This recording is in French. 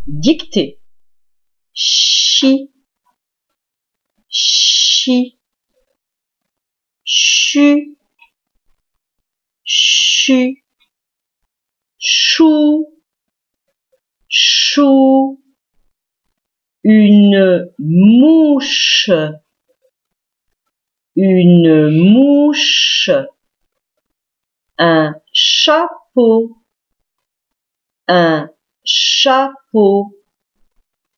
dictée. Chi, chi, chu, chu, chou, chou, une mouche, un chapeau,